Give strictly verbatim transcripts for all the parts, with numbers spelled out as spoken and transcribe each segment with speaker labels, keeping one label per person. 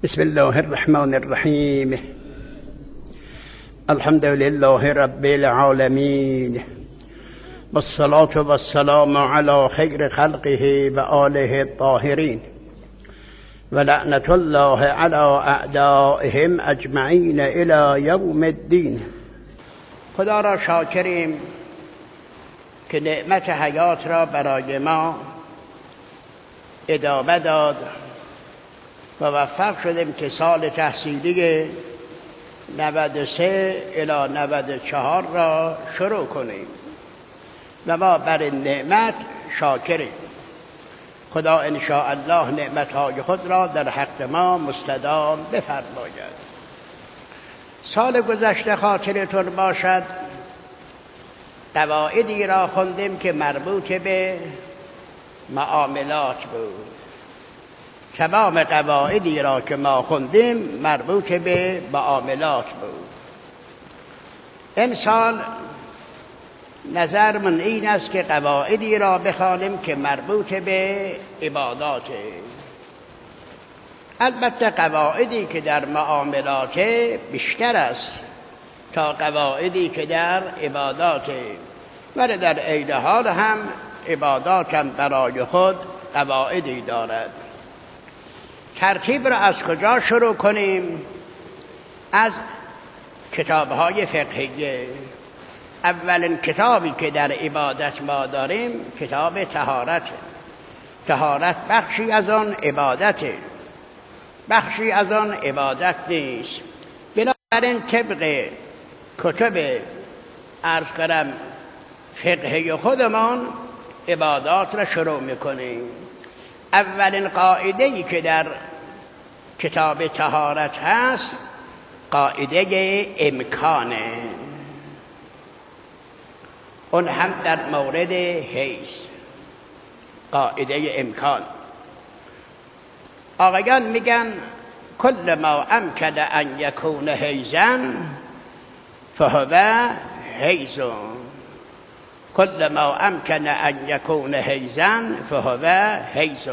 Speaker 1: بسم الله الرحمن الرحیم. الحمد لله رب العالمین والصلاة والسلام على خیر خلقه و آله الطاهرین و لعنت الله على اعدائهم اجمعین الی یوم الدین. خدا را شاکریم که نعمت حیات را برای ما ادامه داد و موفق شدیم که سال تحصیلی نود و سه الی نود و چهار را شروع کنیم و ما بر نعمت شاکریم. خدا ان شاء الله نعمتهای خود را در حق ما مستدام بفرماید. سال گذشته خاطرتون باشد قواعدی را خوندیم که مربوط به معاملات بود. تمام قواعدی را که ما خوندیم مربوط به معاملات بود. امسال نظر من این است که قواعدی را بخوانیم که مربوط به عبادات. البته قواعدی که در معاملات بیشتر است تا قواعدی که در عبادات، ولی در عین حال هم عبادات هم برای خود قواعدی دارد. ترتیب را از کجا شروع کنیم؟ از کتاب‌های فقهیه. اولین کتابی که در عبادت ما داریم کتاب طهارت. طهارت بخشی از آن عبادته، بخشی از آن عبادت نیست. بنابراین طبق کتب عرض کنم فقهی خودمان عبادات را شروع میکنیم. اولین قاعده‌ای که در کتاب طهارت هست قاعده امکانه، اون هم در مورد حیض. قاعده امکان. آقایان میگن کل ما امکن ان یکون حیضا فهو حیض، کل ما امکن ان یکون حیضا فهو حیض.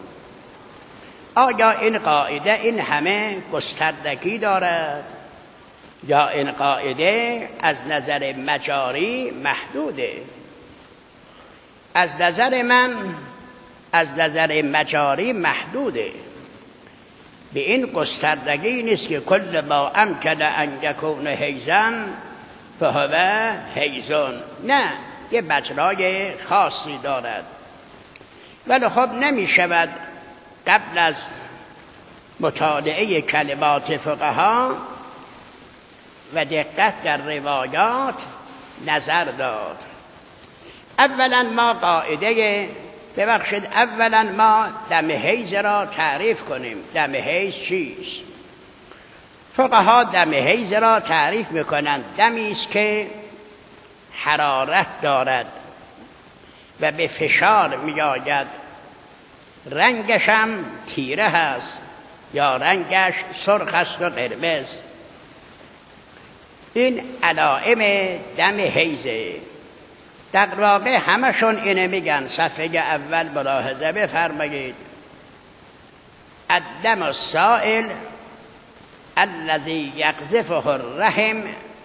Speaker 1: آیا این قاعده این همه گستردگی دارد یا این قاعده از نظر مجاری محدوده؟ از نظر من از نظر مجاری محدوده. به این گستردگی نیست که کل ما امکن ان یکون حیضا فهو حیض. نه، یه مجرای خاصی دارد. ولی خب نمی شود قبل از مطالعه کلمات فقها و دقت در روایات نظر داد. اولا ما قاعده ببخشید اولا ما دم حیض را تعریف کنیم. دم حیض چیست؟ فقها دم حیض را تعریف میکنند دمی است که حرارت دارد و به فشار میآید، رنگش هم تیره هست یا رنگش سرخ است و قرمز. این علائم دم حیضه. در واقع همشون اینه میگن. صفحه اول ملاحظه بفرمایید. الدم السائل الذي يقذفه الرحم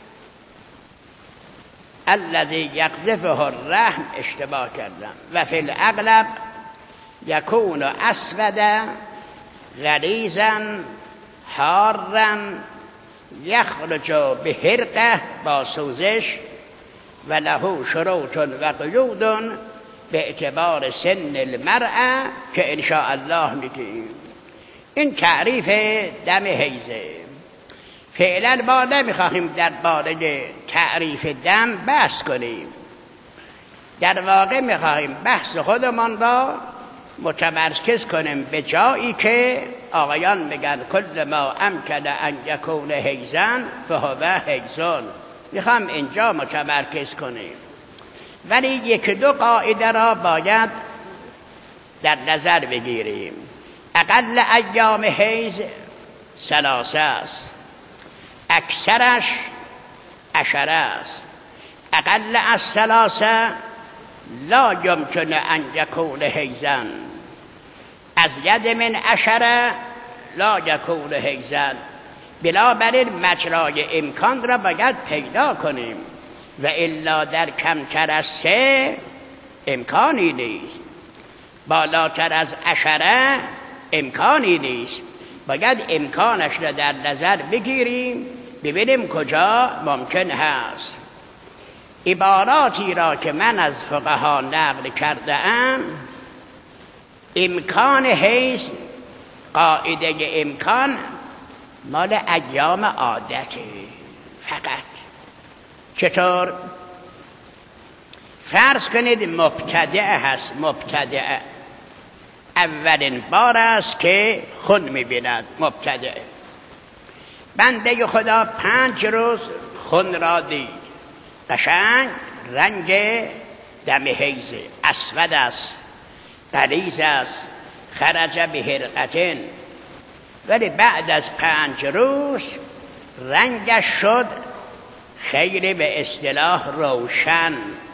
Speaker 1: الذي يقذفه الرحم اشتباه کردم و فی الاغلب یکون اسودا غلیظا حارا یخرج بحرقه، با سوزش، و له شروط و قیود به اعتبار سن المرأة که ان شاء الله میگیم. این تعریف دم حیضه. فعلا ما نمیخواهیم در باره تعریف دم بحث کنیم. در واقع میخواهیم بحث خودمان را متمرکز کنیم به جایی که آقایان میگن کل ما امکن ان یکون حیضا فهو حیض. میخوام اینجا متمرکز کنیم. ولی یک دو قاعده را باید در نظر بگیریم. اقل ایام حیض ثلاثه است، اکثرش عشره است. اقل از ثلاثه لا یمکن ان یکون حیضا، از ید من عشره لا یکون حیزن، بنابراین مجرای امکان را باید پیدا کنیم و الا در کمتر از سه امکانی نیست، بالاتر از عشره امکانی نیست. باید امکانش را در نظر بگیریم ببینیم کجا ممکن هست. عباراتی را که من از فقها نقل کرده ام، امکان حیث، قاعده امکان مال ایام عادته فقط. چطور؟ فرض کنید مبتدع هست، مبتدع اولین بار است که خون می‌بیند، مبتدع. بنده خدا پنج روز خون را دید، قشنگ رنگ دم حیض اسود است، غلیظ است، خرج به هرقتن، ولی بعد از پنج روز رنگش شد خیلی به اصطلاح روشن،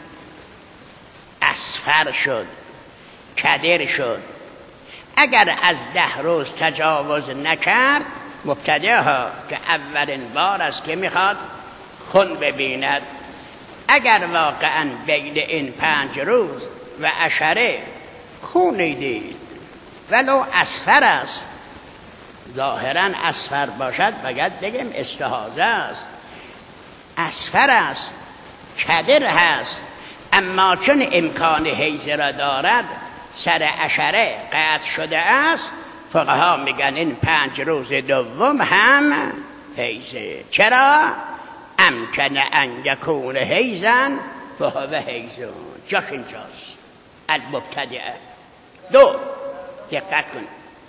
Speaker 1: اصفر شد، کدر شد. اگر از ده روز تجاوز نکرد، مبتدع ها که اولین بار است که میخواد خون ببیند، اگر واقعا بین این پنج روز و عشره خونی دید ولو اصفر است، ظاهرا اصفر باشد باید بگیم استحاضه است، اصفر است، کدر هست، اما چون امکان حیض را دارد سر عشره قطع شده است، فقها میگن این پنج روز دوم هم حیضه. چرا؟ امکن ان یکون حیضن فهو حیضون. جاش اینجاست، المبتدعه. دو، دقت کن.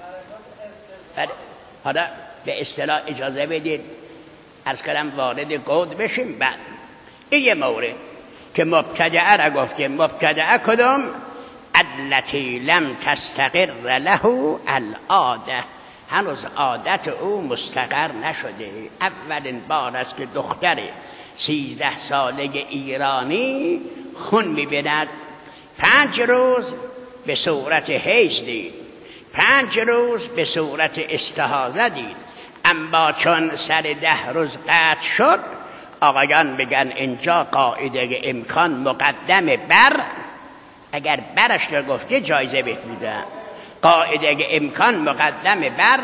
Speaker 1: حالا به اصطلاح اجازه بدید عرض کردم وارد گود بشیم. بعد این یه مورد که مبتدعه را گفتیم. مبتدعه کدوم؟ التی لم تستقر له العاده، هنوز عادت او مستقر نشده. اولین بار است که دختر سیزده ساله ایرانی خون می‌بیند. پنج روز به صورت حیض دید، پنج روز به صورت استحاضه دید، اما چون سر ده روز قطع شد، آقایان میگن اینجا قاعده امکان مقدم بر، اگر برش رو گفته جایزه بهت میدن. قاعده امکان مقدم بر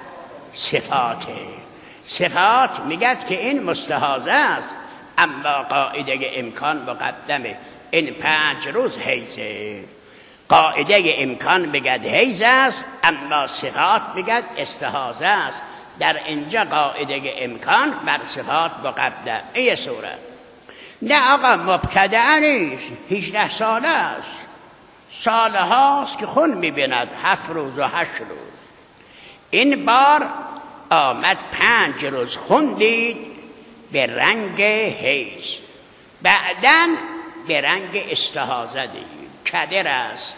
Speaker 1: صفاته. صفات میگد که این مستحاضه است، اما قاعده امکان مقدمه. این پنج روز حیضه. قاعده امکان میگد حیض است، اما صفات میگد استحاضه است. در اینجا قاعده امکان بر صفات مقدم. این صورت. نه آقا مبتدع نیست، هجده ساله است، ساله هاست که خون میبیند، هفت روز و هشت روز. این بار آمد پنج روز خون دید به رنگ حیض، بعدن به رنگ استحاضه دید. کدر است،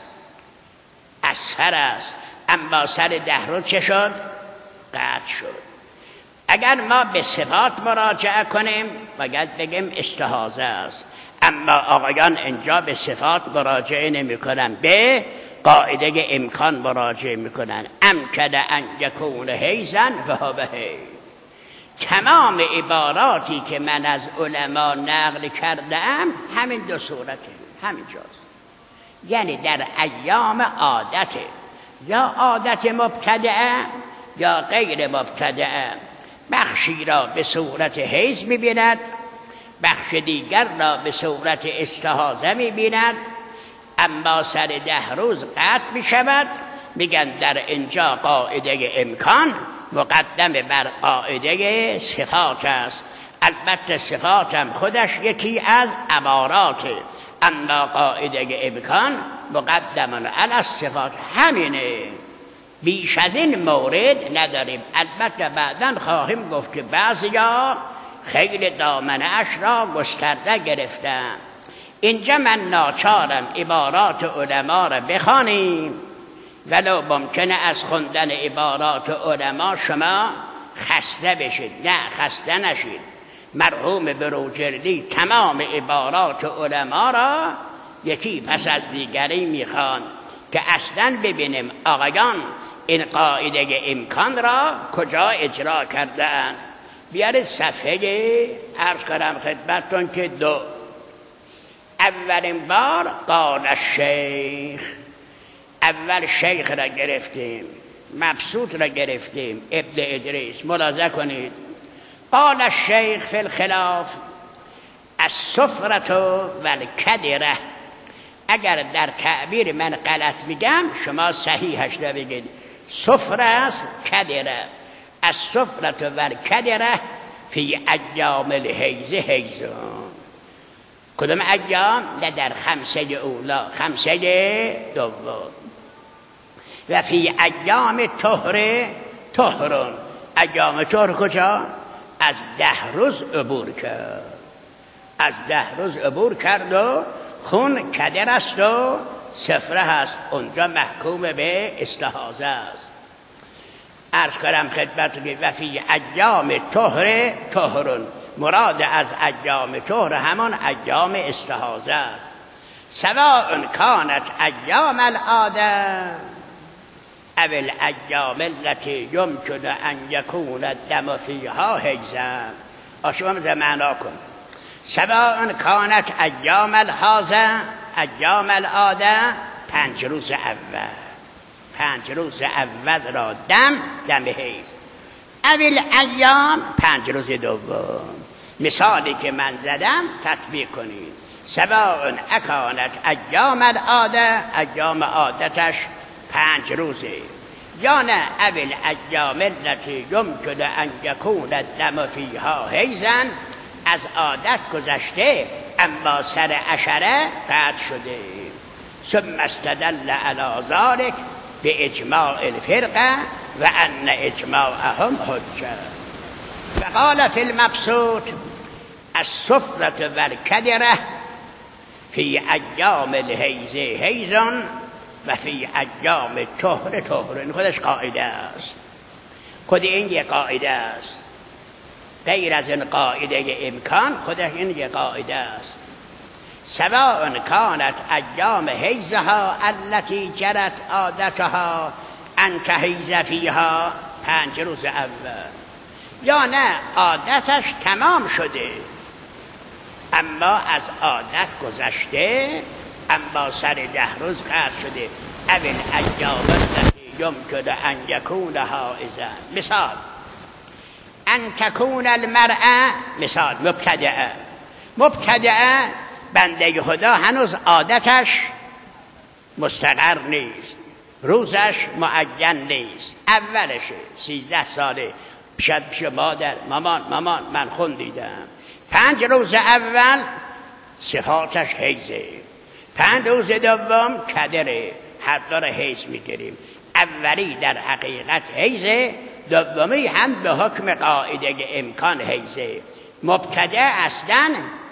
Speaker 1: اصفر است، اما سر ده روز چه شد؟ قطع شد. اگر ما به صفات مراجعه کنیم باید بگیم استحاضه است، اما آقایان اینجا به صفات مراجعه نمی کنن، به قاعده امکان مراجعه می کنن. امکن ان یکون حیضا فهو حیض. تمام عباراتی که من از علما نقل کردم همین دو صورته، همینجاست. یعنی در ایام عادته، یا عادت مبتدعه یا غیر مبتدعه. بخشی را به صورت حیض می‌بیند، بخش دیگر را به صورت استحاضه می‌بیند، اما سر ده روز قطع می‌شود. میگن در اینجا قاعده امکان مقدم بر قاعده صفات است. البته صفات هم خودش یکی از اماراته، اما قاعده امکان مقدم علی الصفات. همینه، بیش از این مورد نداریم. البته بعداً خواهیم گفت که بعضیا خیلی دامنه اش را گسترده گرفتن. اینجا من ناچارم عبارات علما را بخوانیم، ولو ممکنه از خوندن عبارات علما شما خسته بشید. نه، خسته نشید. مرحوم بروجردی تمام عبارات علما را یکی پس از دیگری میخوان که اصلا ببینیم آقایان این قاعده امکان را کجا اجرا کردن؟ بیارید صفحه عرض کنم خدمتتون که دو. اولین بار قال الشیخ، اول شیخ را گرفتیم، مبسوط را گرفتیم، ابن ادریس. ملاحظه کنید قال الشیخ فی الخلاف السفرة والکدره. اگر در تعبیر من غلط میگم شما صحیحش را بگید. سفره است، کدره. السفرة والکدره فی ایام الحیض حیضون. کدوم ایام؟ نه در خمسه اولا، خمسه دوم. و فی ایام طهر طهرون. ایام طهر کجا؟ از ده روز عبور کرد، از ده روز عبور کرد و خون کدر است و سفره هست، اونجا محکوم به استحاضه است. عرض کنم خدمتتون و فی ایام طهر طهرون، مراد از ایام طهر همان ایام استحاضه است. سواء کانت ایام العاده او الایام التي يمكن ان يكون الدم فيها حیضا. شما معنا کن. سواء کانت ایام الحاضه، ایام العاده پنج روز اول، پنج روز اول را دم دم حیض، اول ایام پنج روز دوم. مثالی که من زدم تطبیق کنید. سواء اکانت ایام العاده، ایام عادتش پنج روزه، یا نه اول ایام التي يمكن ان يكون الدم فيها حیضا، از عادت گذشته اما سر عشره قطع شده. ثم استدل على ذلك باجماع الفرقه و ان اجماعهم حجه. فقال في المبسوط السفرة والکدره فی ایام الحیض حیض و فی ایام طهر طهر. این خودش قاعده است، خود این یک قاعده است، غیر از این قاعده امکان خودش این یک قاعده است. سواء کانت ایام حیضها التي جرت عادتها ان تحیض فیها، پنج روز اول، یا نه عادتش تمام شده اما از عادت گذشته اما سر ده روز قطع شده. اول ایام التي يمكن ان يكون حائضا. مثال ان تكون المرأة، مثال مبتدعه، مبتدعه بنده خدا هنوز عادتش مستقر نیست، روزش معین نیست، اولشه، سیزده ساله، پیشت پیش مادر مامان مامان من خون دیدم، پنج روز اول صفاتش حیضه، پنج روز دوم کدره، هر دار حیض میگیریم. اولی در حقیقت حیضه، دومی هم به حکم قاعده امکان حیضه. مبتدع اصلا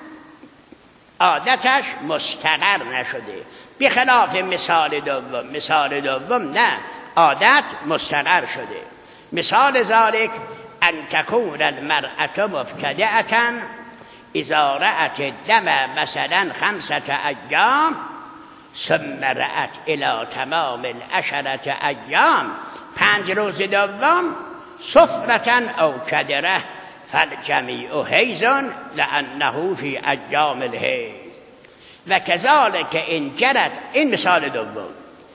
Speaker 1: عادتش مستقر نشده، بخلاف مثال دوم. مثال دوم نه، عادت مستقر شده. مثال ذالک ان تکون المرأة مبتدعة اذا رأت الدم مثلا خمسة ایام ثم رأت الى تمام العشرة ایام، پنج روز دوم سفرة او کدره فالجمیع حیض لانه فی ایام الحیض. و کذالک ان جرت، این مثال دوم،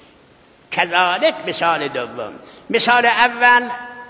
Speaker 1: کذالک مثال دوم. مثال اول،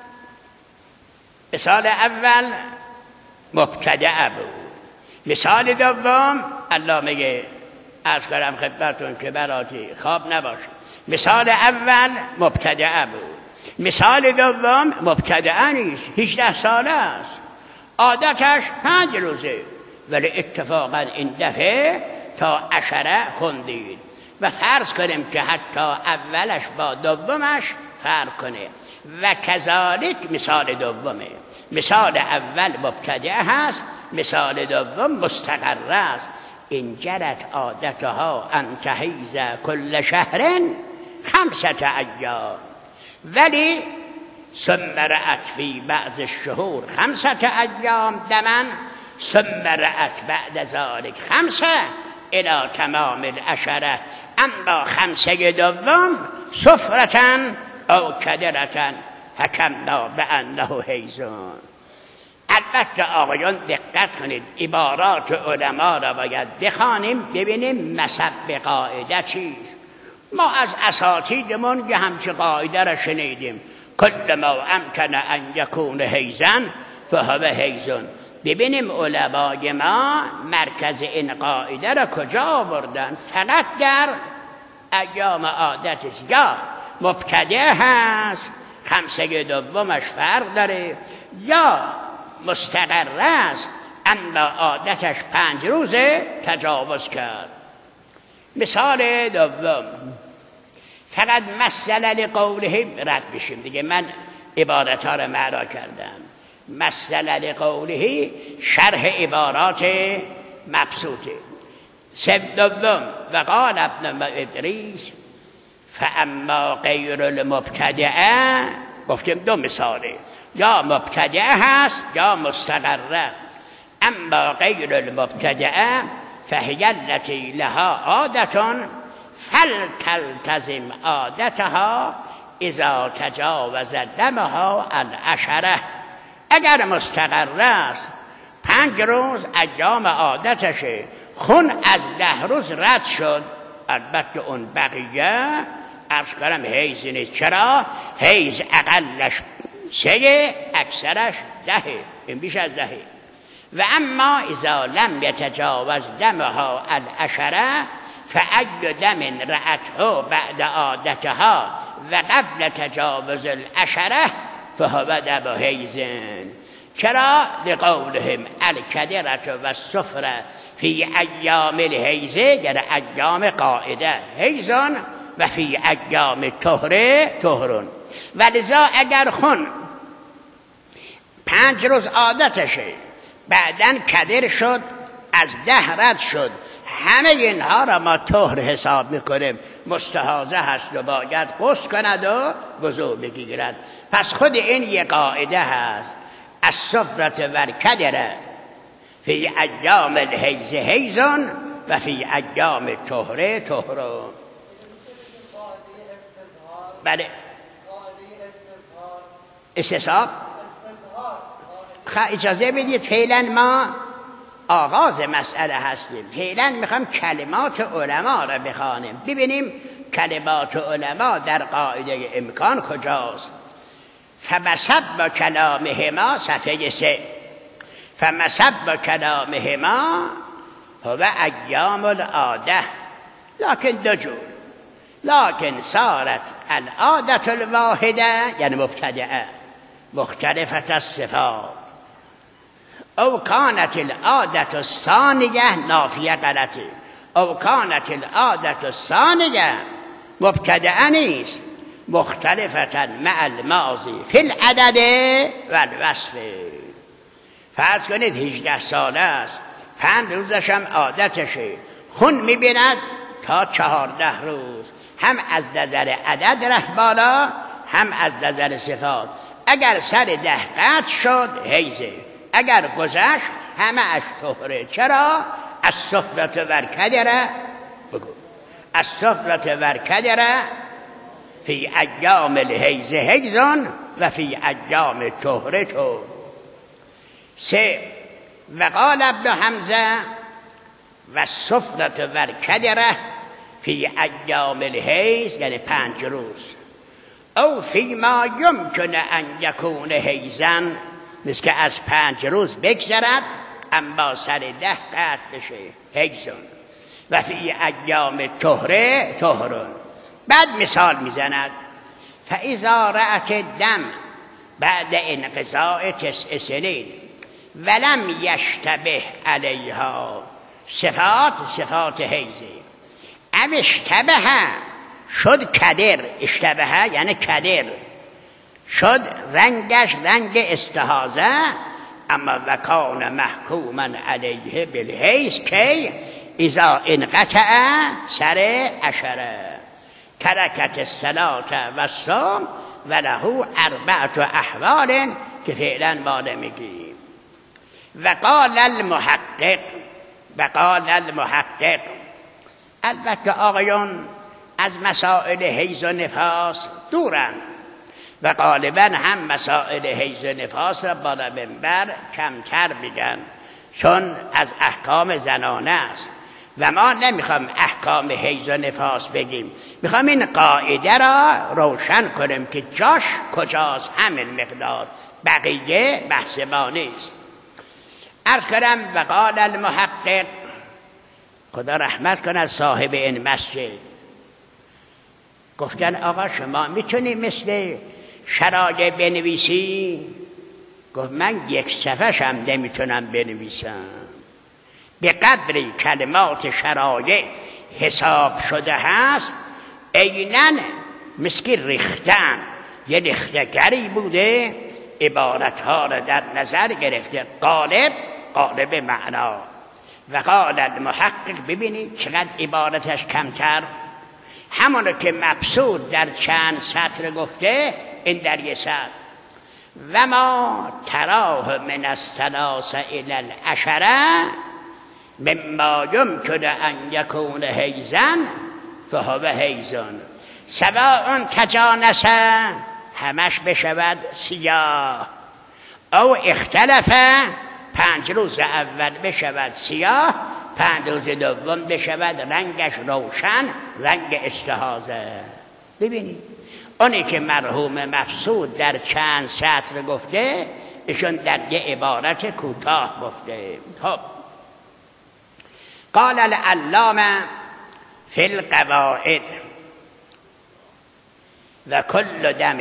Speaker 1: مثال اول مبتدع بود. مثال دوم الله میگه عرض کنم خدمتتون که براتی خواب نباشه، مثال اول مبتدع بود، مثال دوم مبتدع نیست، هجده ساله است، عادتش پنج روزه، ولی اتفاقا این دفعه تا عشره خوندید. و فرض کنیم که حتی اولش با دومش فرق کنه. و کذالک مثال دومه، مثال اول مبتدع هست، مثال دوم مستقر است. این جرت عادتها ان تحیض کل شهر خمسة ایام، ولی ثم رأت فی بعض الشهور خمسة ایام دمن ثم رأت بعد ذلك خمسة الى تمام العشره، اما خمسه دوم سفرة او کدرتن حکمنا بانه حیزون. البته آقایان دقت کنید، عبارات علما را باید بخوانیم ببینیم مصب قاعده چیست. ما از اساتیدمون که همچه قاعده را شنیدیم، کل ما امکن ان یکون حیزن فهو حیزون. ببینیم علمای ما مرکز این قاعده را کجا آوردن. فقط در ایام عادت است، یا مبتدع هست خمسه دومش فرق داره، یا مستقر است اما عادتش پنج روزه تجاوز کرد. مثال دوم، فقط مسئله لقوله رد بشیم دیگه، من عبارت ها را معنا کردم. مسئله لقوله شرح عبارات مبسوطه. سب دوم و قال ابن ادریس فاما غیر المبتدعه، گفتیم دو مثاله، یا مبتدعه هست یا مستقره. اما غیر المبتدعه فهی التي لها عادة فلتلتزم عادتها اذا تجاوز دمها العشره. اگر مستقر است پنج روز ایام عادتشه، خون از ده روز رد شد، البته اون بقیه عرض کنم حیز نیست. چرا؟ حیز اقلش سه، اکثرش دهه، این بیش از دهه. و اما اذا لم یتجاوز دمها العشره فأی دم رأته بعد عادتها و قبل تجاوز العشره فهو دم حیزن. چرا؟ لقولهم الکدرة و السفره فی ایام الحیزه، یعنی ایام قاعده حیزن و فی ایام طهره طهرون. و لذا اگر خون پنج روز عادتشه بعدن کدر شد، از ده رد شد، همه اینها را ما طهر حساب میکنیم، مستحاضه هست و باید غسل کند و وضو بگیرد. پس خود این یک قاعده هست، السفرة والکدرة فی ایام الحیز حیزن و فی ایام طهره طهرون. بله استصحاب. اجازه بدید فعلا ما آغاز مسئله هستیم، فعلا میخوام کلمات علما را بخوانیم، ببینیم کلمات علما در قاعده امکان کجاست. فمسب کلامهما صفحه سه، فمسب کلامهما هو ایام العاده لکن دو جور، لكن صارت العادة الواحده یعنی مبتدعه مختلفة الصفات، او كانت العادة الثانیه نافیه غلطه، او كانت العادة الثانیه مبتدعه نیست مختلفة مع الماضی فی العدد و الوصف. فرض کنید هجده ساله است، پنج روزش هم عادتشه، خون میبیند تا چهارده روز، هم از نظر عدد رفت بالا هم از نظر صفات. اگر سر ده قطع شد حیزه، اگر گذشت همه اش طهره. چرا؟ السفرة والکدرة، بگو السفرة والکدرة فی ایام الحیز حیزن و فی ایام طهره طهر. سه و قال ابن حمزه و السفرة والکدرة فی ایام الحیز یعنی پنج روز، او فی ما یمکن ان یکون حیزن، مثل که از پنج روز بگذرد اما سر ده قطع بشه حیزن، و فی ایام طهره طهرون. بعد مثال میزند فاذا رأت الدم بعد انقضاء تسع سنین ولم یشتبه علیها صفات صفات حیزه، او اشتبه شد کدر، اشتبه یعنی کدر شد رنگش رنگ استحاضه، اما وکان محکوما علیه بالحیز که اذا انقطع سر عشره ترکت الصلاة و الصوم و له اربعت احوال که فعلا ما نمیگیم. و قال المحقق و قال المحقق، البته آقایون از مسائل حیض و نفاس دورن، و غالبا هم مسائل حیض و نفاس را بالا منبر کمتر میگن چون از احکام زنانه است و ما نمیخوام احکام حیض و نفاس بگیم، میخوام این قاعده را روشن کنیم که جاش کجاست، همین مقدار، بقیه بحث ما نیست. عرض کنم و قال المحقق، خدا رحمت کنه صاحب این مسجد، گفتن آقا شما میتونی مثل شرایع بنویسی؟ گفت من یک صفحه‌ش هم نمیتونم بنویسم، به قدری کلمات شرایع حساب شده هست عیناً مسکی ریختن، یه ریختگری بوده عبارتها را در نظر گرفته، قالب قالب معنا. و قال المحقق، ببینید چقدر عبارتش کمتر، همونو که مبسوط در چند سطر گفته این در یه سطر. و ما تراه من الثلاث الی العشره مما یمکن ان یکون حیضا فهو حیضون سواء تجانس، همش بشود سیاه، او اختلف، پنج روز اول بشود سیاه، پنج روز دوم بشود رنگش روشن، رنگ استحاضه. ببینید اونی که مرحوم مفسود در چند سطر گفته ایشون در یه عبارت کوتاه گفته. خب قال العلامه فی القواعد و کل دم،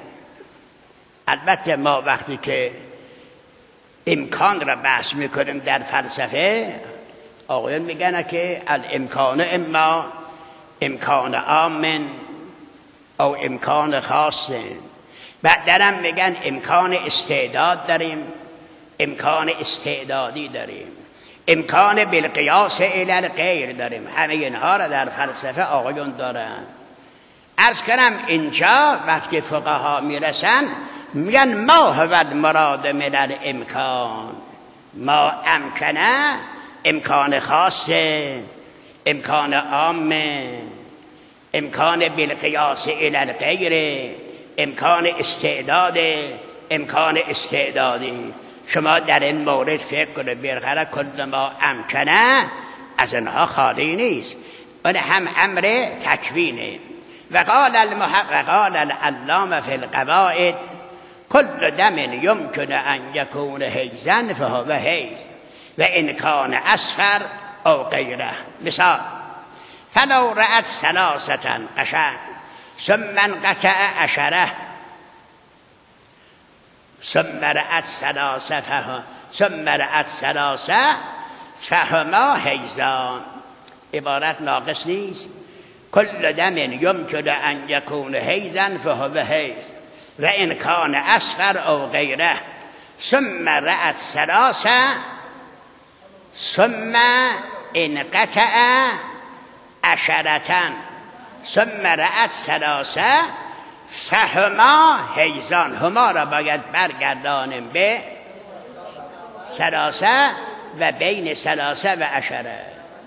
Speaker 1: البته ما وقتی که امکان را بحث میکنیم در فلسفه، آقایان میگن که الامکان اما امکان عام او امکان خاص، بعد درم میگن امکان استعداد داریم، امکان استعدادی داریم، امکان بالقیاس الی الغیر داریم. همه اینها را در فلسفه آقایان دارن. عرض کنم اینجا وقتی فقها میرسن میگن ما هو المراد من الامکان، ما امکنه امکان خاصه، امکان عامه، امکان بالقیاس الی الغیر، امکان استعداد، امکان استعدادی. شما در این مورد فکر کنید، بالاخره کل ما امکنه از اینها خالی نیست، اون هم امر تکوینه. و قال المحقق قال العلامه فی القواعد کل دم یمکن ان یکون حیضا فهو حیض و ان کان اصفر او غیره. مثال فلو رأت ثلاثة قشنگ ثم انقطع عشره ثم رأت ثلاثة ثم رأت ثلاثة فهما حیضان. عبارت ناقص نیست. کل دم یمکن ان یکون حیضا فهو حیض و ان کان اصفر او غیره ثم رأت ثلاثة ثم انقطع عشرة ثم رأت ثلاثة فهما حیضان. هما را باید برگردانیم به ثلاثه و بین ثلاثه و عشره.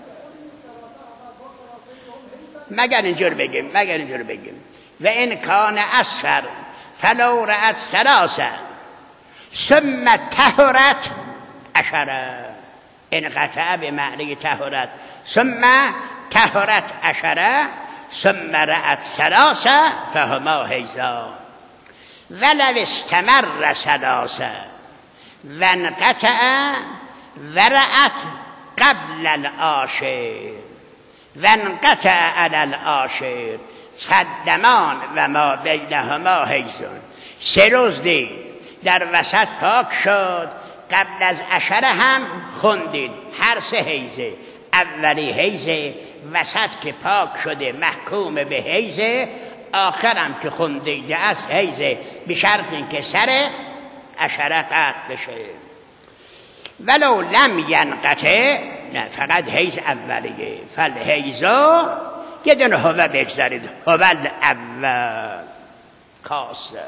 Speaker 1: مگر اینجور بگیم مگر اینجور بگیم و ان کان اصفر فلو رأت ثلاثه ثم طهرت عشره. انقطع به معنی طهرت، ثم طهرت عشره ثم رأت ثلاثه فهما حیضان. ولو استمر ثلاثه و انقطع و رأت قبل العاشر و انقطع علی العاشر فالدمان و ما بینهما حیضون. سه روز دید در وسط پاک شد، قبل از عشره هم خوندید، هر سه حیضه. اولی حیضه، وسط که پاک شده محکوم به حیضه، آخرم که خوندیده از حیضه، به شرط اینکه سر عشره قطع بشه. ولو لم ینقطع، نه فقط حیض اولیه، فالحیضو یه دونه هو بگذارید، هو الاول خاصه.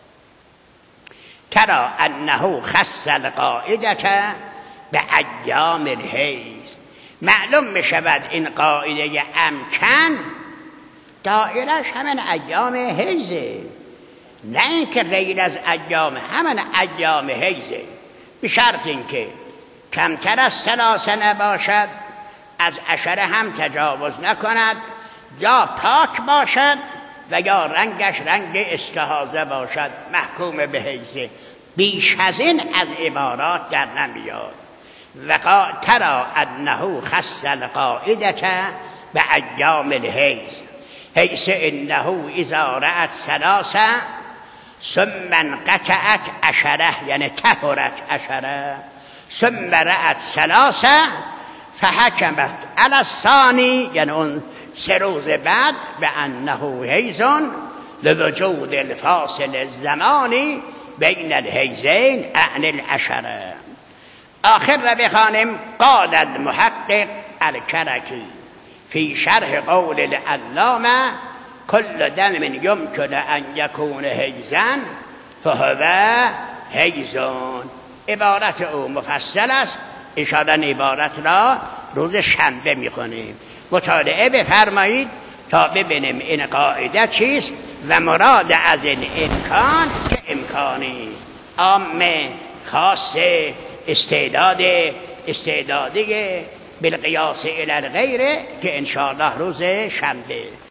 Speaker 1: کرا انه خص القاعده به ایام الحیض. معلوم می شود این قاعده امکن دائرش همین ایام حیضه. نه اینکه غیر از ایام، همین ایام حیزه، به شرط اینکه کمتر از ثلاثه نباشد، از عشره هم تجاوز نکند، یا پاک باشد و یا رنگش رنگ استحاضه باشد، محکوم به حیزه. بیش از این از عبارات در نمیاد. و ترى انه خص القاعده به ایام الحیض حیث انه اذا رأت ثلاثه ثم انقطعت عشره، یعنی طهرت عشره، ثم رأت ثلاثه فحکمت علی الثانی، یعنی اون سه روز بعد، به انه حیض لوجود الفاصل الزمانی بین الحیضین عن العشره. آخر را بخوانیم. قال المحقق الکرکی فی شرح قول العلامه کل دم یمکن ان یکون حیضا فهو حیضون. عبارت او مفصل است، اشاره عبارت را روز شنبه میخونیم. مطالعه بفرمایید تا ببینیم این قاعده چیست و مراد از این امکان که امکانی است، عام، خاص، استعداد، استعدادی بالقیاس الی الغیره، که انشاءالله روز شنبه